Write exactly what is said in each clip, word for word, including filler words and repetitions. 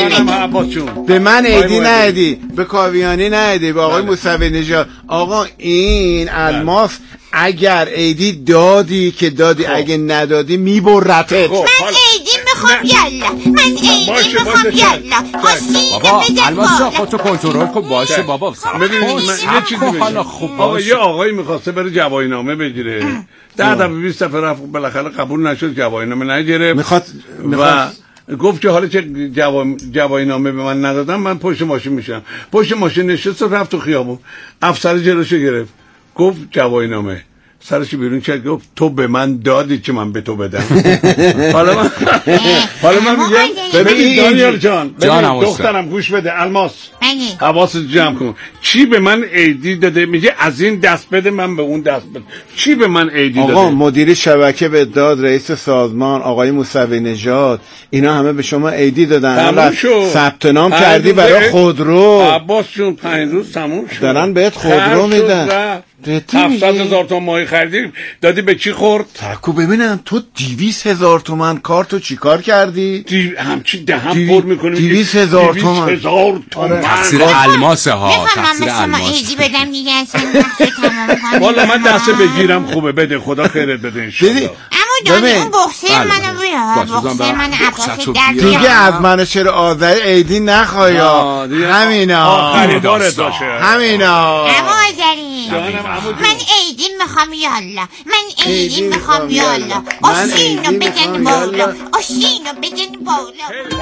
به من عیدی ندی، به کاویانی ندی، به آقای موسوی نژاد. آقا این الماس اگر عیدی دادی که دادی، اگه ندادی میبرتت. من عیدی میخوام یالا، من عیدی میخوام یالا. بابا الماس جان خودتو کنترل کن. باشه بابا ببینید من یه چیزی بگم. آقا یه آقایی میخواسته بره جوایینامه بگیره، ده دفعه بیست دفعه رفت، بالاخره قبول نشد، جوایینامه نگرفت. میخواد و گفت که حالا چه جوایینامه به من ندادم، من پشت ماشین میشم. پشت ماشین نشست و رفت تو خیابون، افسر جلوشو گرفت، گفت جوایینامه. سرش بیرون کرد، گفت تو به من دادی که من به تو بدم. حالا من حالا من میگم ببین دانیال جان، ببین دخترم گوش بده، الماس حواست جمع کن. چی به من عیدی داده؟ میگه از این دست بده من به اون دست بده. چی به من عیدی داده؟ آقا مدیر شبکه به داد، رئیس سازمان آقای موسوی نژاد، اینا همه به شما عیدی دادن. ثبت نام کردی برای خودرو. عباس جون پنج روز تموم شد، دارن بهت خودرو میدن. هفتصد هزار تومان ماهی خریدی، دادی به چی خورد؟ تکو ببینم تو دیویس هزار تومن کارتو چی کار کردی؟ دیو... همچی دهم پر میکنی. دیویس هزار تومن دیویس هزار تومن تقصیر الماسه ها، تقصیر الماس. ایدی بدم دیگه اصلا والا من دست بگیرم خوبه، بده خدا خیرت بده انشالله. اما دانی اون بخصه منو بیا، بخصه من عباس در دیگه از من چرا آذری عیدی نخوای. همینا آخری بارت باشه، همینا. اما آذری من عیدی میخوام یالا، من عیدی میخوام یالا. آشینو بزن بالا، آشینو بزن بالا.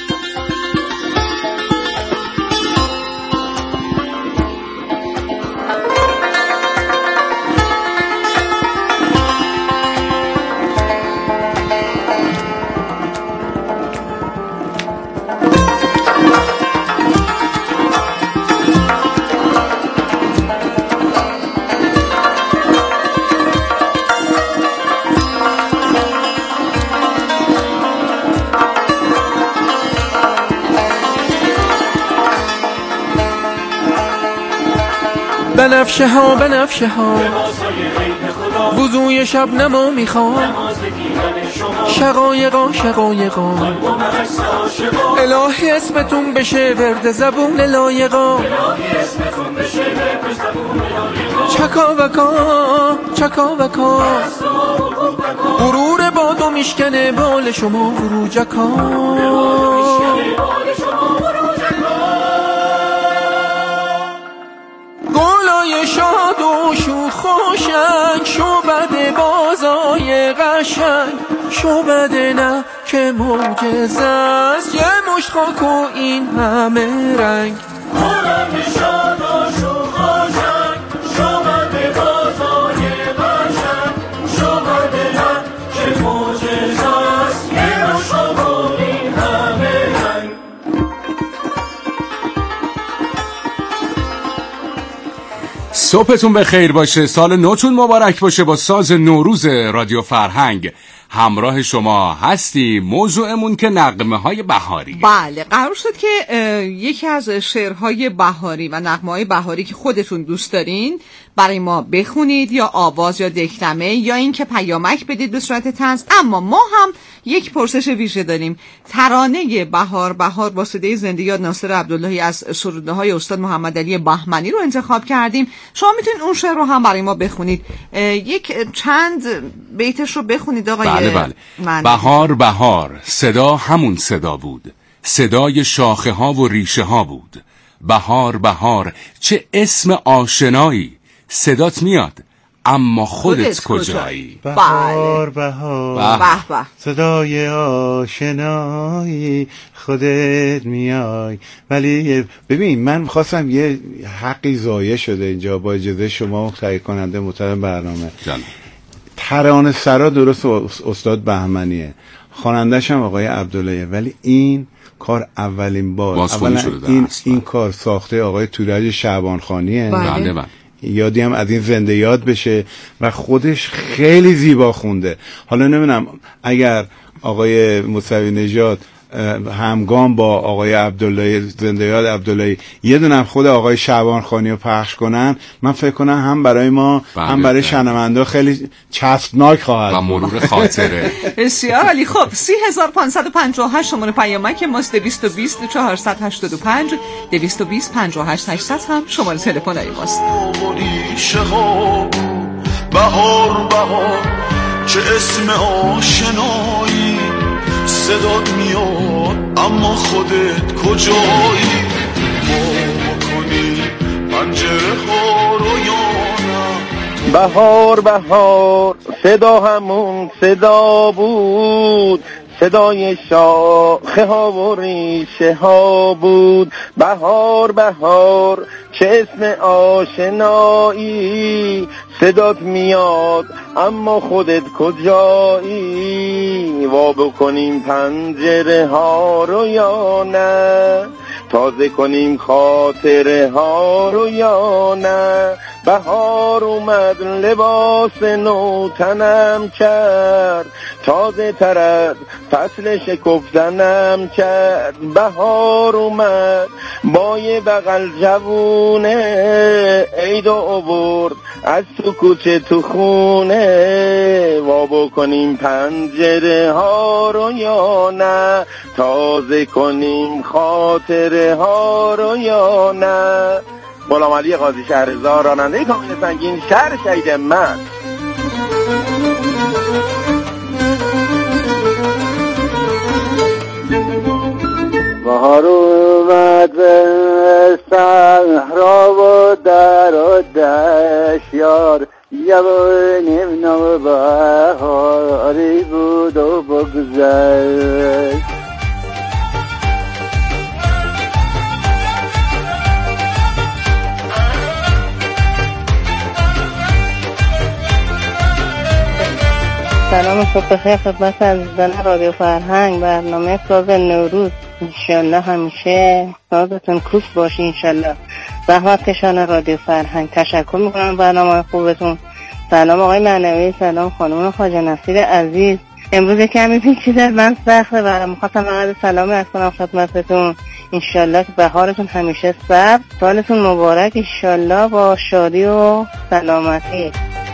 بنفشه ها بنفشه ها وضوی شب نما میخوام، شقایقا شقایقا الهی اسمتون بشه ورد زبون لایقا. چکا وکا چکا وکا غرور بادو میشکنه بال شما فروجکا. گلای شاد و شوخ خوشنگ، شعبد بازای قشنگ، شعبد نه که معجزه است، یه مشت خاک و این همه رنگ. گلای شاد و شوخ خوشنگ، شعبد بازای قشنگ، شعبد نه که معجزه است، یه مشت خاک و این همه رنگ. صبحتون بخیر باشه، سال نوتون مبارک باشه. با ساز نوروز رادیو فرهنگ همراه شما هستی. موضوعمون که نغمه های بهاری. بله، قرار شد که یکی از شعرهای بهاری و نغمه های بهاری که خودتون دوست دارین برای ما بخونید، یا آواز یا دکلمه، یا اینکه پیامک بدید به صورت طنز. اما ما هم یک پرسش ویژه داریم. ترانه بهار بهار با صدای زنده یاد ناصر عبداللهی از سروده های استاد محمد علی بهمنی رو انتخاب کردیم. شما میتونید اون شعر رو هم برای ما بخونید. یک چند بیتش رو بخونید آقای. بله بله. من... بهار بهار صدا همون صدا بود، صدای شاخه ها و ریشه ها بود. بهار بهار چه اسم آشنایی، صدات میاد اما خودت, خودت کجایی. بهار بهار به به صدای آشنایی، خودت میای. ولی ببین من خواستم یه حقی ضایع شده اینجا، با اجازه شما تهیه کننده محترم برنامه. جان. ترانه سرا درست استاد بهمنیه، خواننده‌ش هم آقای عبداللهی، ولی این کار اولین بار اولا این این کار ساخته آقای تورج شعبانخانیه. بله بله. یادی هم از این زنده یاد بشه و خودش خیلی زیبا خونده. حالا نمیدونم اگر آقای موسوی نژاد همگام با آقای عبدالله زنده یاد عبدالله یه دونه خود آقای شعبان خانی رو پخش کنن، من فکر کنم هم برای ما بله هم برای شنونده خیلی چسبناک خواهد و مرور خاطره. بسیار عالی. خب سی هزار و پانصد و پنجاه و هشت شماره پیامک ماست، دویست و بیست چهارصد و هشتاد و پنج دویست و بیست پنجاه و هشت هشتصد هم شماره تلفن ای ماست. بهار بهار چه اسم آشنایی، صدات میاد اما خودت کجایی، ما کنی پنجره ها رو یا نه. بهار بهار صدا همون صدا بود، صدای شاخه ها و ریشه ها بود. بهار بهار چه اسم آشنایی، صدات میاد اما خودت کجایی، وا بکنیم پنجره ها رو یا نه، تازه کنیم خاطره ها رو یا نه. بهار اومد لباس نو تنم کرد، تازه تر از فصل شکفتنم کرد. بهار اومد با یه بغل جوونه، عید و آورد از تو کوچه تو خونه، وا بکنیم پنجره ها رو یا نه، تازه کنیم خاطره ها رو یا نه. غلام علی قاضی شهرزاد، راننده کامیون سنگین، شهر شهید من. بهار اومد به صحرا و در و دشت یار، جوانیم نوبهاری بود و بگذشت. سلام صبح بخیر خدمت عزیزان رادیو فرهنگ. برنامه ساز نوروز انشالله همیشه سازتون کوک باشه انشالله. زحمت کشان رادیو فرهنگ تشکر میکنم برنامه خوبتون. سلام آقای معنوی، سلام خانم خواجه نصیر عزیز. امروز کمی پیچیده من سخته برام، میخواستم فقط سلامی عرض کنم خدمتتون. انشالله که بهارتون همیشه صبر، سالتون مبارک انشالله با شادی و سلامتی.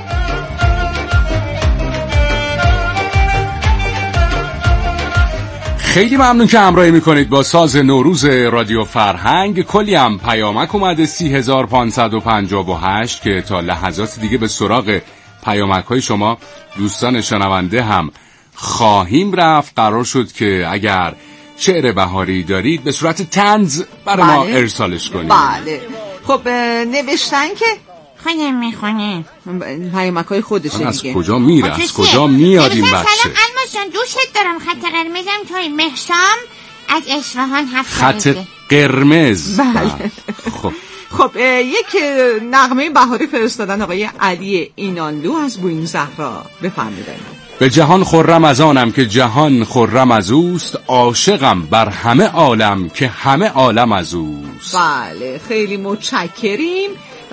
خیلی ممنون که همراهی میکنید با ساز نوروز رادیو فرهنگ. کلی هم پیامک اومده سی هزار و پانصد و پنجاه و هشت که تا لحظات دیگه به سراغ پیامک های شما دوستان شنونده هم خواهیم رفت. قرار شد که اگر شعر بهاری دارید به صورت طنز برای ما ارسالش کنید. بله. خب نوشتن که خودم میخونه پیامک های خودشه. از کجا میره از کجا میاد این بچه؟ سلام الماس جان، دوست دارم. خط قرمزم توی مهسام از اصفهان هفت خط قرمز. بله. خب خب یک نغمه بهاری فرستادن آقای علی اینانلو از بوئین زهرا. بفرمایید. به جهان خرم از آنم که جهان خرم از اوست، عاشقم بر همه عالم که همه عالم از اوست. بله خیلی متشکریم.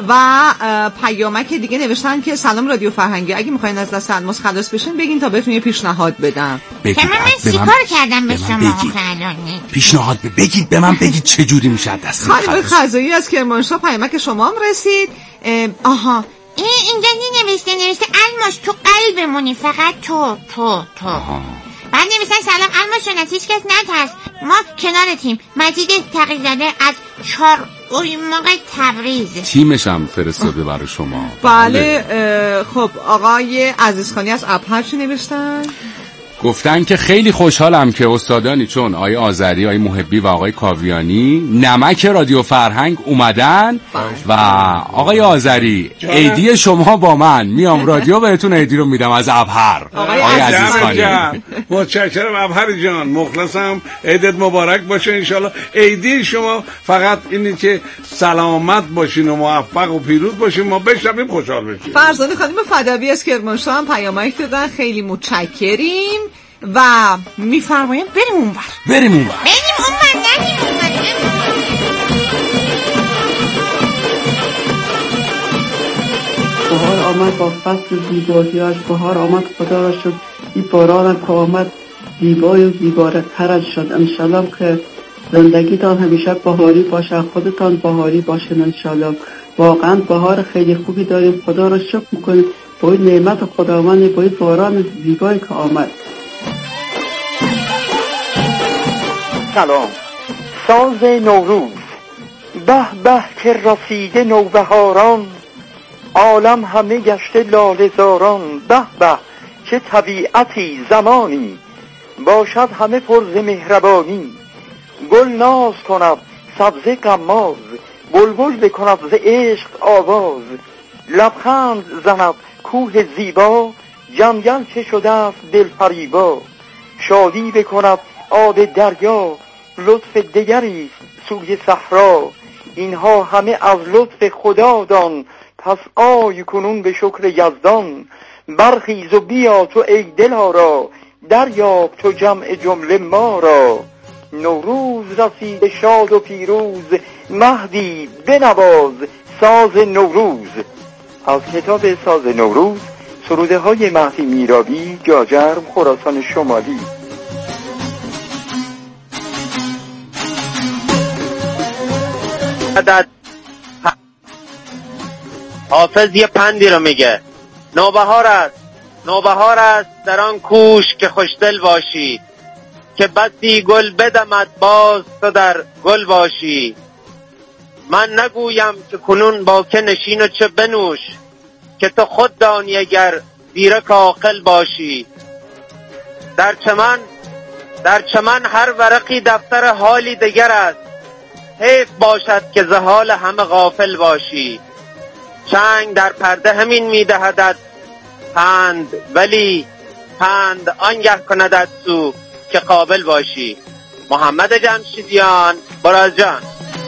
و پیامک دیگه نوشتن که سلام رادیو فرهنگی، اگه میخواین از دست الماس خلاص بشین بگین تا بهتون یه پیشنهاد بدم. که من من سیکار کردم به شما خلانی پیشنهاد بگید به من، بگید چه جوری میشه دست خلاص. خانم خزایی از کرمانشاه پیامک شما هم رسید. آها این اینجا نوشته نوشته الماس تو قلبمونی، فقط تو تو تو آها. بعد نوشتن سلام الماس جان، از هیچ کس نترس، ما کنارتیم. مجید تقی‌زاده از چهار اوی موقع تبریز. تیمش هم فرستاده برای شما. بله. خب آقای عزیزخانی از ابهر چی نوشتن؟ گفتن که خیلی خوشحالم که استادانی چون آقای آذری، آقای محبی و آقای کاویانی نمک رادیو فرهنگ اومدن. و آقای آذری عیدی شما با من، میام رادیو بهتون عیدی رو میدم از ابهر. آقای عزیزخانی متشکرم ابهر جان، مخلصم. عیدت مبارک باشه انشالله. عیدی شما فقط اینی که سلامت باشین و موفق و پیروز باشین، ما بشنویم خوشحال بشیم. فرزانه خانم فدوی از کرمانشاه هم پیامک دادن، خیلی متشکریم و میفرمایم بریم اونور. بریم اونور. بریم اونور نریم اونور. بهار آمد با فصل زیبایی‌اش، بهار آمد خدا را شد این باران که آمد زیبای و زیباترش شد. انشالله که زندگیتان همیشه بهاری باشه، خودتان بهاری باشین انشالله. واقعا بهار خیلی خوبی داریم، خدا را شکر میکنیم با این نعمت خداوند، با این باران زیبایی که آمد. سلام. ساز نوروز به به که رسیده نوبهاران، عالم همه گشته لاله زاران. به به چه طبیعتی زمانی، باشد همه پر ز مهربانی. گل ناز کند سبزه غماز، بلبل بکند ز عشق آواز. لبخند زند کوه زیبا، جنگل چه شده است دل فریبا. شادی بکند آب دریا، لطف دگری سوی صحرا. اینها همه از لطف خدا دان، پس آی کنون به شکر یزدان. برخیز و بیا تو ای دلارا، دریاب تو جمع جمله ما را. نوروز رسید شاد و پیروز، مهدی بنواز ساز نوروز. از کتاب ساز نوروز، سروده های مهدی میرابی، جاجرم، خراسان شمالی. حافظ یه پندی رو میگه: نوبهار است، نوبهار است در آن کوش که خوشدل باشی، که بسی گل بدمد باز تو در گل باشی. من نگویم که کنون با که نشین و چه بنوش، که تو خود دانی اگر زیرک عاقل باشی. در چمن در چمن هر ورقی دفتر حالی دگر است، حیف باشد که ز حال همه غافل باشی. چنگ در پرده همین میدهدت پند، ولی پند آنگه کندت سو که قابل باشی. محمد جمشیدیان، برازجان.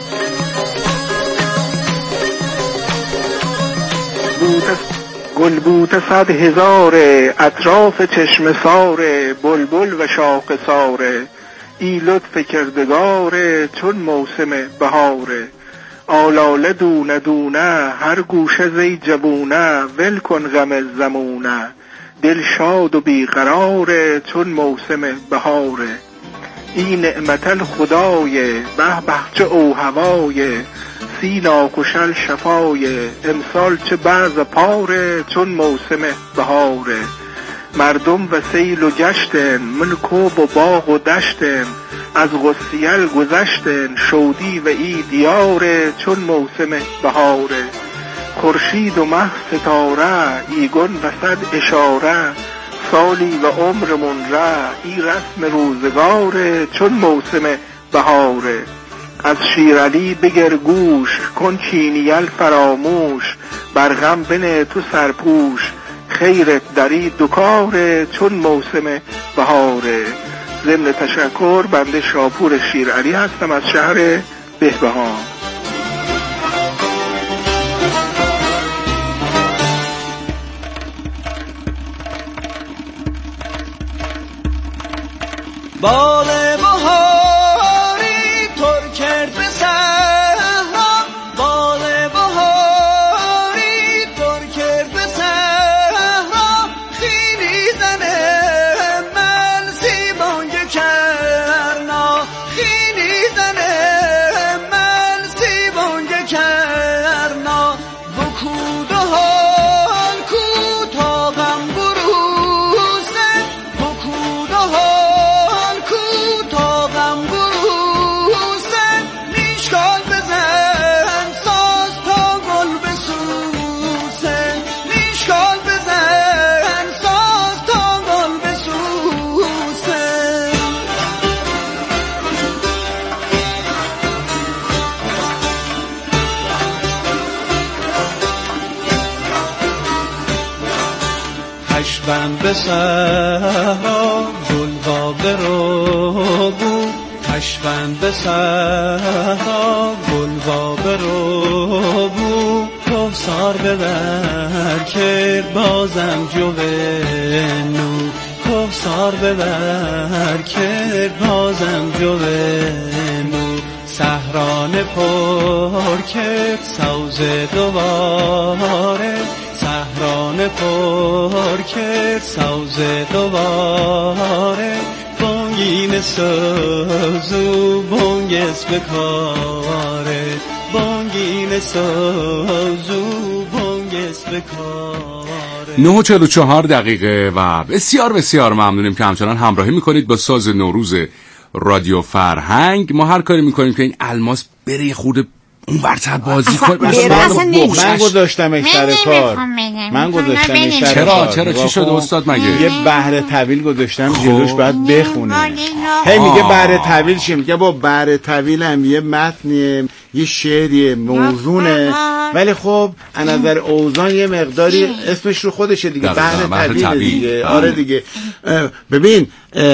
گل بوته صد هزاره، اطراف چشم ساره، بلبل و شاخ ساره. ای لطف کردگاره چون موسم بهاره. آلاله دونه دونه هر گوشه زی جبونه، ول کن غم زمونه. دل شاد و بیقراره چون موسم بهاره. این نعمت الخدای به به چه او هوای. سینا کشل شفای امسال چه بعض پاره چون موسم بهاره. مردم و سیل و گشتن ملکوب و باغ و دشتن. از غسیل گذشتن شودی و ای دیاره چون موسم بهاره. خورشید و مه ستاره ایگون و صد اشاره. سالی و عمرمون ره ای رسم روزگاره چون موسم بهاره. از شیرالی بگر گوش کن چینیل فراموش. بر غم بنه تو سرپوش خیرت دری دکاره چون موسم بهاره. ضمن تشکر بنده شاپور شیرالی هستم از شهر بهبهان. بال بهاری تر کرد به صحرا، بال بهاری تر کرد به صحرا. خیلی زنه من سیبانگ کرنا، خیلی زنه من سیبانگ کرنا. بکوده هان کوتاهم بروسه، بکوده هان کوتاهم بروسه. نیشکال بزن ساز تا گل بسوسه، نیشکال بزن ساز تا گل بسوسه. هشبند به صحرا گلوا برو بود، هشبند به صحرا گلوا برو بود. کوثر ببر کرد بازم جوونو، کوثر ببر کرد بازم جوونو. صحرانه پر کرد سوز دوباره، صحرانه پر کرد سوز دوباره. سازو بانگس بکاره بانگین سازو بانگس بکاره. نه و چهل و چهار دقیقه و بسیار بسیار ممنونیم که همچنان همراهی میکنید با ساز نوروز رادیو فرهنگ. ما هر کاری میکنیم که این الماس بره خورده اون برتر بازی کنه. من گذاشتمش سر کار من گذاشتمش سر چرا چرا چی شده استاد مگه؟ یه بهره طویل گذاشتم جلوش باید بخونه. هی میگه بهره طویل چی؟ میگه با بهره طویل هم یه متنیه، یه شعریه، موزونه، ولی خب از نظر اوزان یه مقداری اسمش رو خودشه دیگه، بهره طویل دیگه. آره دیگه. ببین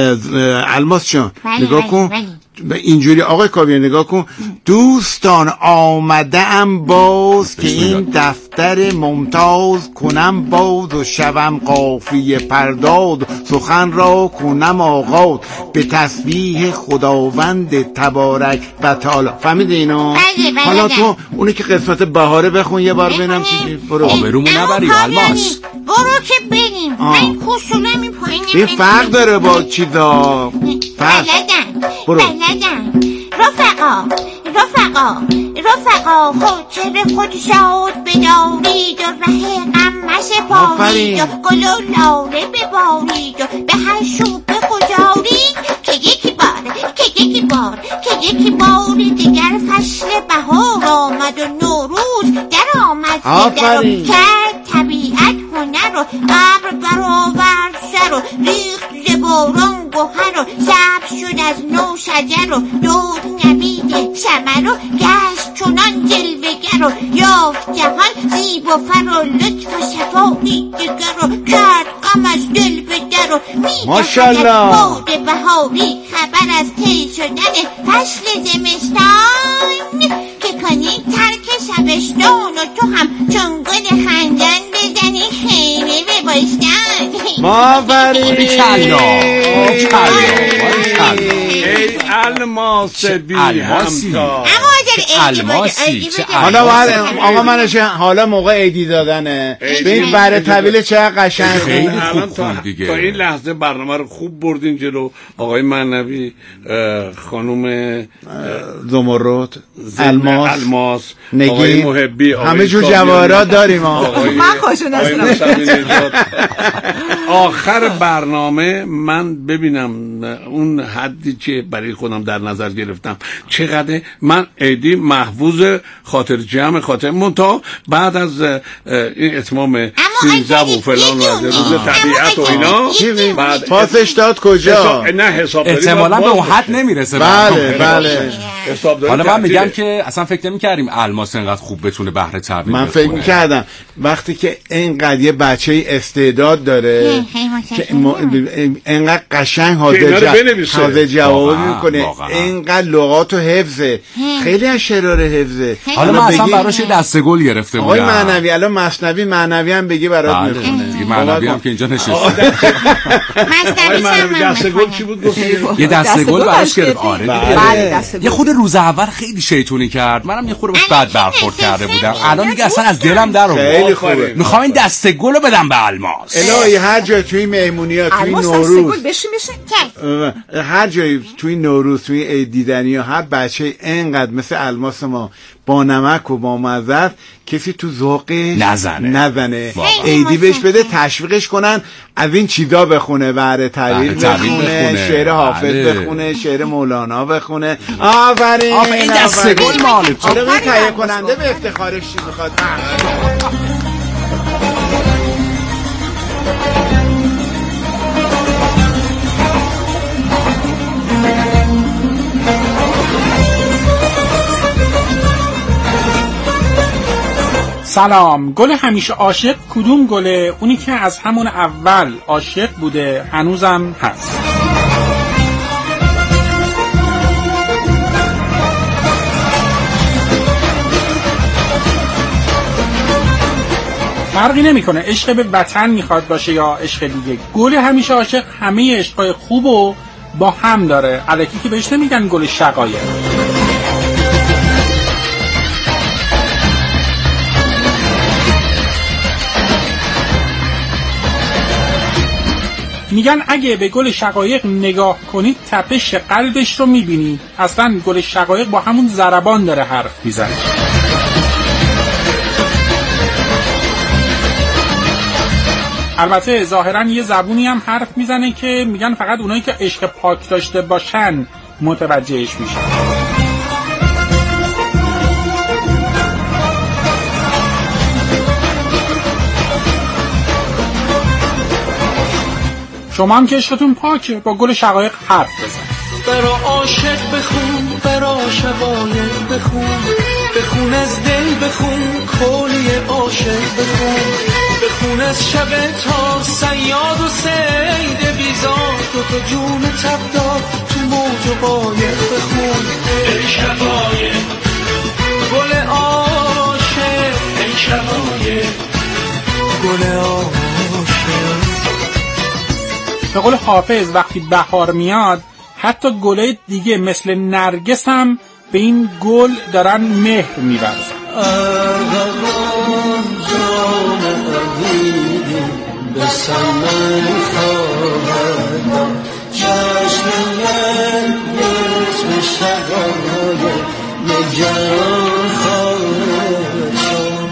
الماس جان نگاه کن اینجوری، آقای کاویان نگاه کن. دوستان آمده ام باز که این دفتر ممتاز کنم باز و شوم قافیه پرداز، سخن را کنم آغاز به تسبیح خداوند تبارک و تعالی. فهمیده اینو؟ حالا تو اونی که قسمت بهاره بخون یه بار ببینم چی. برو آبرومو نبری الماس. برو که بریم. من کسولم این پایین. این فرق داره با چیزا. بلدم برو. بلدم. رفقا رفقا رفقا خاطر خود شاد بدارید و ره غم مشپارید و گل و لاله ببارید و به هر شوق بگذارید که یکی بار که یکی بار که یکی بار دیگر فصل بهار آمد و نوروز در آمد در کرد طبیعت هنر و ابر برآورد سر و ریخت ز باران گهر و سبز شد از نو شجر و دود نوید ثمر و گشت چنان جلوه‌گر و یافت جهان زیب و فر و لطف و شفایی دگر و کرد غم از دل به در و می‌دهد باد بهاری خبر از طی شدن فصل زمستان که کنی ترک شبستان و تو هم چون گل خندان بزنی خیمه به باشتن. مافرین کلا ای الماس بی همتا الماسی. حالا آقا منش حالا موقع عیدی دادنه به این بره طویل چقدر قشنگ. خیلی خوب خوند دیگه. تا این لحظه برنامه رو خوب بردین جلو. آقای معنوی، خانم زمرد، الماس، الماس، نگین، آقای محبی، همه جور جواهرات داریم. من خوشون هستم. آخر برنامه من ببینم اون حدی که برای خودم در نظر گرفتم چقدر من عیدی محفوظ خاطر جمع خاطر منتها بعد از این اتمام سیزده و فلان و از روز طبیعت و اینا بعد پاسش داد کجا؟ نه حسابداری احتمالاً به اون حد نمیرسه. بله بله. حالا من میگم که اصلا فکر نمی‌کردیم الماس اینقدر خوب بتونه بهره طویل. من فکر می‌کردم وقتی که اینقدر یه بچه استعداد داره که اینقدر قشنگ حاضر جواب میکنه، اینقدر لغات و حفظه، خیلی از شرار حفظه. حالا من اصلا براش دسته گل گرفته بودم. آقای معنوی الان مثنوی معنوی هم بگی برات میخونه دیگه. معنوی هم که اینجا نشسته. معنوی دسته گل چی بود گفت؟ یه دسته گل براش گرفت. آره یه خود روز اول خیلی شیطونی کرد، منم یه خورده باش بد برخورد کرده بودم. الان دیگه اصلا از دلم در اومد. خیلی خوبه. میخوام این دسته گلو بدم به الماس. الهی هر جا توی مهمونی‌ها توی نوروز بشی میشه هر جایی توی نوروز توی دیدنی‌ها هر بچه اینقدر مثل الماس ما با نمک و با مزه کسی تو ذوقش نزنه نزنه عیدی بهش بده، تشویقش کنن از این چیزا بخونه، بهره طویل بخونه، شعر حافظ بخونه، شعر مولانا بخونه. آفرین این دسته گل مال تو. حالا این تهیه کننده به افتخارش چی میخواد؟ سلام. گل همیشه عاشق کدوم گله؟ اونی که از همون اول عاشق بوده هنوزم هست. فرقی نمیکنه عشق به وطن میخواد باشه یا عشق دیگه. گل همیشه عاشق همه عشقای خوبو با هم داره. الکی که بهش نمیگن گل شقایق. میگن اگه به گل شقایق نگاه کنید تپش قلبش رو میبینید. اصلا گل شقایق با همون ضربان داره حرف میزنه. البته ظاهرا یه زبونی هم حرف میزنه که میگن فقط اونایی که عشق پاک داشته باشن متوجهش میشن. شما هم که عشقتون پاکه با گل شقایق حرف بزن. برا عاشق بخون، برا شقایق بخون، بخون از دل بخون، کلی عاشق بخون، بخون از شب تا صیاد و سید بیزار، تو تو جون تبدار تو موج و قایق بخون. ای شقایق گل عاشق، ای شقایق گل عاشق. به قول حافظ وقتی بهار میاد حتی گلای دیگه مثل نرگس هم به این گل دارن مهر می‌ورزن. ارغوان جان عزیزی به سمن خواهد چشم من اسم شقایق نگران خواهد شد.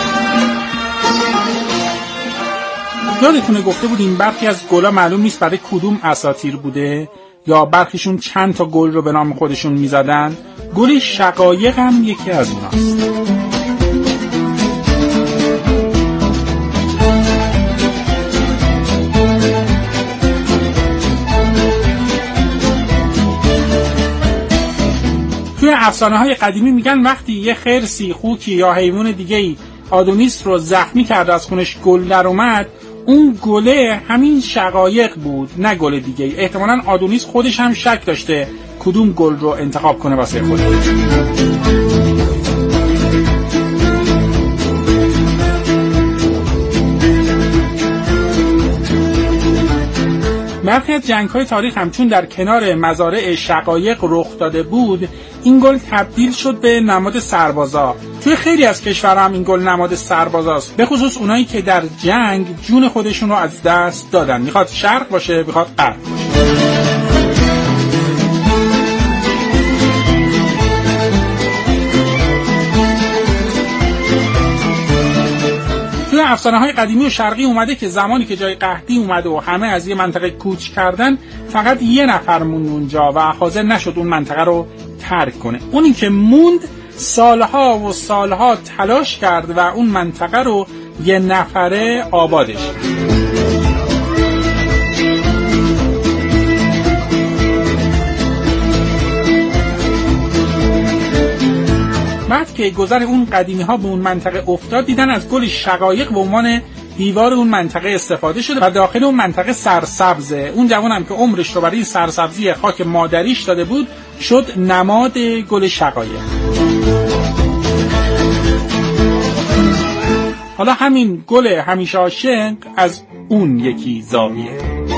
یادتونه گفته بودیم برخی از گلا معلوم نیست برای کدوم اساطیر بوده یا برخیشون چند تا گل رو به نام خودشون میزدن. گل شقایق هم یکی از اوناست. توی افسانه‌های قدیمی میگن وقتی یه خرسی، خوکی یا حیوان دیگه‌ای آدونیس رو زخمی کرد از خونش گل در اومد، اون گله همین شقایق بود نه گل دیگه. احتمالاً آدونیس خودش هم شک داشته کدوم گل رو انتخاب کنه واسه خودش. برخی از جنگ‌های تاریخ هم چون در کنار مزارع شقایق رخ داده بود، این گل تبدیل شد به نماد سربازا. توی خیلی از کشورها هم این گل نماد سربازاست، به خصوص اونایی که در جنگ جون خودشون رو از دست دادن، میخواد شرق باشه میخواد غرب باشه. توی افسانه‌های قدیمی و شرقی اومده که زمانی که جای قحطی اومده و همه از یه منطقه کوچ کردن، فقط یه نفر موند اونجا و حاضر نشد اون منطقه رو ترک کنه. اونی که موند سالها و سالها تلاش کرد و اون منطقه رو یه نفره آبادش کرد. بعد که گذر اون قدیمی ها به اون منطقه افتاد، دیدن از گل شقایق به عنوان دیوار اون منطقه استفاده شده و داخل اون منطقه سرسبزه. اون جوان هم که عمرش رو برای این سرسبزی خاک مادریش داده بود شد نماد گل شقایق. حالا همین گل همیشه عاشق از اون یکی زاویه.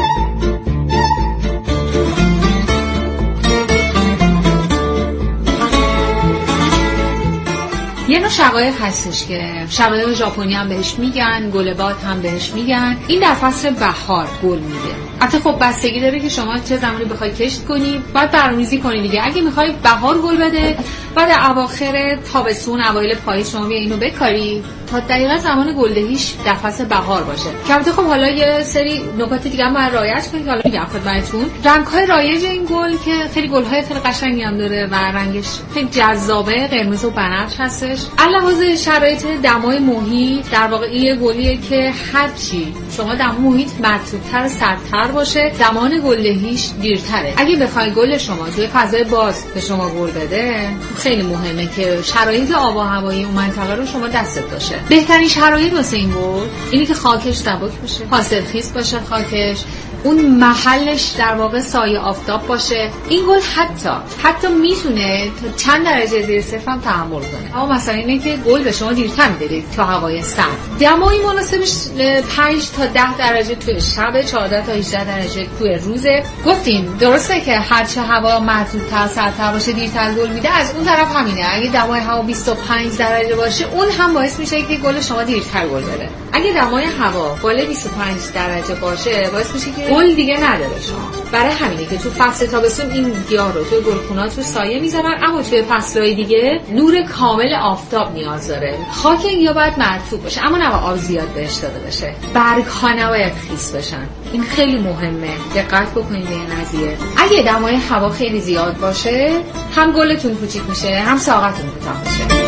یه نوع شقایق هستش که شقایق ژاپنی هم بهش میگن، گلباد هم بهش میگن. این در فصل بهار گل میده. البته خب بستگی داره که شما چه زمانی بخوای کشت کنی، باید برنامه‌ریزی کنی دیگه. اگه میخوای بهار گل بده، بعد اواخر تابستون اوایل پاییز شما بیا اینو بکاری تا دقیقاً زمان گلدهیش در فصل بهار باشه. که البته خب حالا یه سری نکات دیگه هم باید رعایت کنید که حالا میگم خدمتتون. رنگ‌های رایج این گل که خیلی گل‌های خیلی قشنگی هم داره و رنگش خیلی جذابه، قرمز و بنفش هستش. علاوه شرایط دمای محیط، در واقع این گلیه که هرچی شما دم محیط مرطوب‌تر، سردتر باشه، زمان گلدهیش دیرتره. اگه بخوای گل شما توی فضای باز به شما گل بده، خیلی مهمه که شرایط آب و هوایی اون منطقه رو شما دستت باشه. بهترین شرایط واسه این گل اینی که خاکش سبک باشه، حاصلخیز باشه خاکش، اون محلش در واقع سایه آفتاب باشه. این گل حتی حتی میتونه تا چند درجه زیر صفر هم تحمل کنه. اما مثلا اینه که گل به شما دیرتر میده تا هوای سرد. دمای مناسبش پنج تا ده درجه توی شب، چهارده تا هجده درجه توی روزه. گفتیم درسته که هرچه هوا معتدل‌تر، سردتر باشه دیرتر گل میده. از اون طرف همینه، اگه دمای هوا بیست و پنج درجه باشه اون هم باعث میشه که گل شما دیرتر گل بده. اگه دمای هوا بالای بیست و پنج درجه باشه باعث میشه که گل دیگه نداره شما. برای همینه که تو فصل تابستون این گیاه رو تو گلخونا تو سایه میذارن، اما توی فصل‌های دیگه نور کامل آفتاب نیاز داره. خاک این گیاه باید مرطوب باشه، اما نباید آب زیاد بهش داده بشه. برگ‌ها نباید خیس بشن. این خیلی مهمه. دقت بکنید به این قضیه. اگه دمای هوا خیلی زیاد باشه، هم گلتون کوچیک میشه، هم ساقتون کوتاه میشه.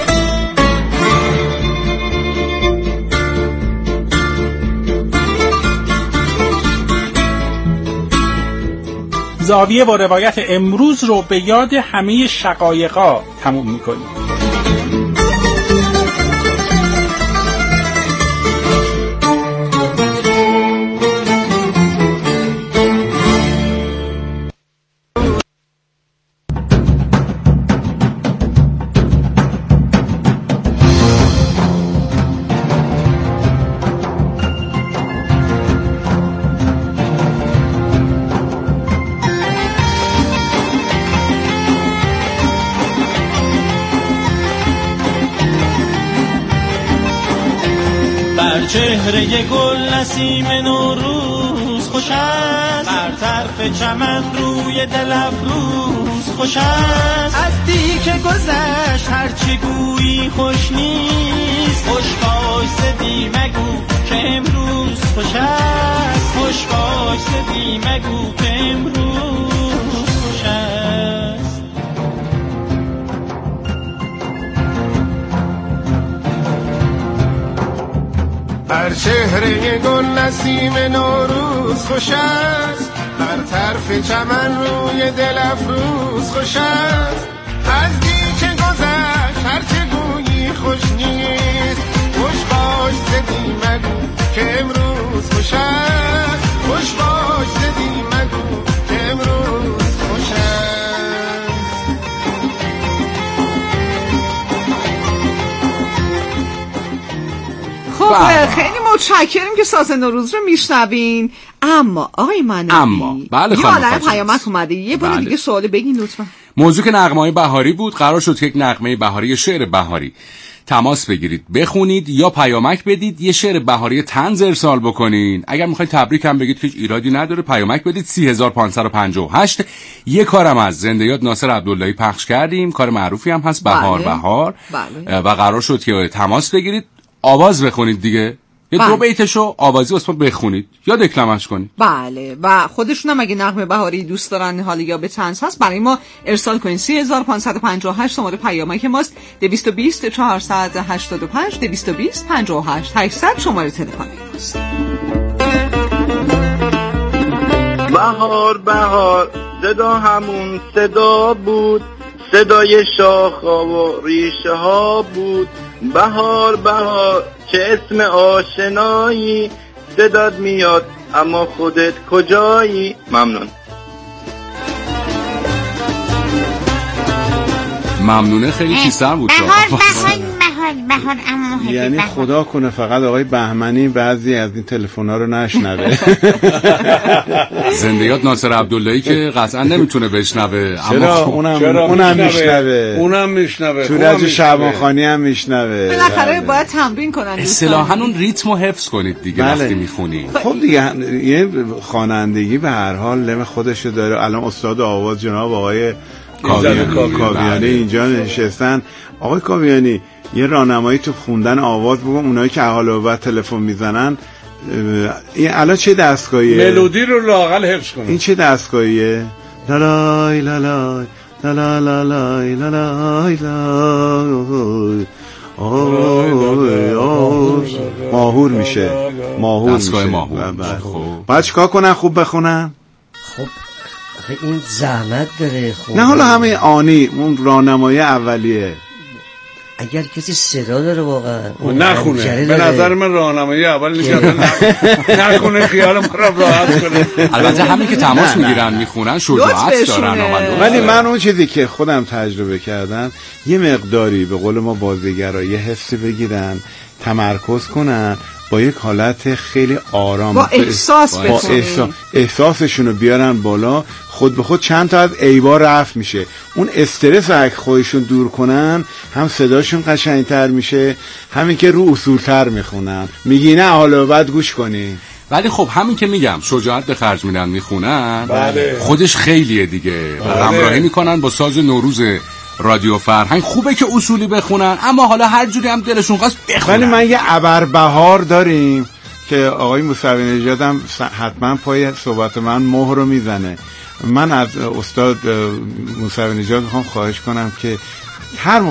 زاویه با روایت امروز رو به یاد همه شقایقا تموم میکنیم. چهره گل نسیم نوروز خوش است، بر طرف چمن روی دل افروز خوش است. از دیگه گذشت هرچی گویی خوش نیست، خوش باش زدی مگو که امروز خوش است، خوش باش زدی مگو که امروز خوش است. بر چهره گل نسیم نوروز خوش است، بر طرف چمن روی دل افروز خوش است. از دی که گذشت هرچه گویی خوش نیست، خوش باش زدی مگو که امروز خوش است، خوش باش زدی مگو که امروز خوش است. خب خیلی متشکریم که ساز نوروز رو میشنوین. اما آقای منوی، اما بله یه آدم پیامک اومده، یه بار بله. دیگه سوال بگین لطفا. موضوع که نغمه‌های بهاری بود، قرار شد که یک نغمه بهاری، شعر بهاری تماس بگیرید، بخونید یا پیامک بدید، یه شعر بهاری طنز ارسال بکنین. اگر میخواید تبریک هم بگید که هیچ ایرادی نداره، پیامک بدید سی هزار و پانصد و پنجاه و هشت. یه کارم از زنده یاد ناصر عبداللهی پخش کردیم، کار معروفی هم هست، بهار بله. بهار بله. و قرار شد که تماس بگیرید، آواز بخونید دیگه، یه بله. دو بیتشو آوازی واسه بخونید یا دکلمش کنید. بله و خودشون هم اگه نغمه بهاری دوست دارن حالا یا به طنز هست برای ما ارسال کنید. سی هزار و پانصد و پنجاه و هشت شماره پیامک ماست. دویست و بیست چهارصد و هشتاد و پنج دویست و بیست پنجاه و هشت هشتصد شماره تلفن ماست. بهار بهار صدا همون صدا بود، صدای شاخا و ریشه ها بود. بهار بهار چه اسم آشنایی، صدات میاد اما خودت کجایی. ممنون. ممنونه، خیلی چیزتر بود. بهار بهار بهار بهار اما یعنی خدا کنه فقط آقای بهمنی بعضی از این تلفن‌ها رو نشنوه. زنده یاد ناصر عبداللهی که قطعا نمیتونه بشنوه، اما اونم اونم میشنوه، اونم میشنوه، تورج شعبانخانی هم میشنوه. بالاخره باید تمرین کنن. اصطلاحاً اون ریتمو حفظ کنید دیگه بله. وقتی میخونی. خب دیگه یه خوانندگی به هر حال لم خودشو داره. الان استاد آواز جناب آقای کاویانی اینجا نشستن. آقای کاویانی یه راهنمایی تو خوندن آواز بگم، اونایی که حالا بعد تلفن میزنن این الان چه دستگاهیه؟ ملودی رو لااقل حفظ کنه. این چه دستگاهیه؟ لا لا لا لا لا لا لا لا لا لا ماهور میشه، ماهور دستگاه میشه. ماهور. باید چیکار کنن خوب بخونن؟ خب این زحمت داره. نه حالا همه آنی اون راهنمایی اولیه. اگر کسی صدا داره واقعا نخونه. به نظر من راهنمایی اول نیست نخونه، خیال ما رو راحت کنه. البته همین که تماس میگیرن میخونن شجاعت دارن. ولی من اون چیزی که خودم تجربه کردم یه مقداری به قول ما بازیگرا یه حسی بگیرن، تمرکز کنن، با یک حالت خیلی آرام با احساس با احساس احساسشون رو بیارن بالا، خود به خود چند تا از عیبا رفع میشه. اون استرس رو خودشون دور کنن، هم صداشون قشنگتر میشه، همین که رو اصولتر میخونن. میگی نه حالا بعد گوش کنی. ولی خب همین که میگم شجاعت به خرج میدن میخونن بله. خودش خیلیه دیگه بله. و همراهی میکنن با ساز نوروز رادیو فرهنگ. خوبه که اصولی بخونن اما حالا هر جوری هم دلشون خواست بخونن. ولی من یه ابربهار داریم که آقای موسوی نژاد هم حتما پای صحبت من مهر رو میزنه. من از استاد موسوی نژاد میخوام خواهش کنم که هر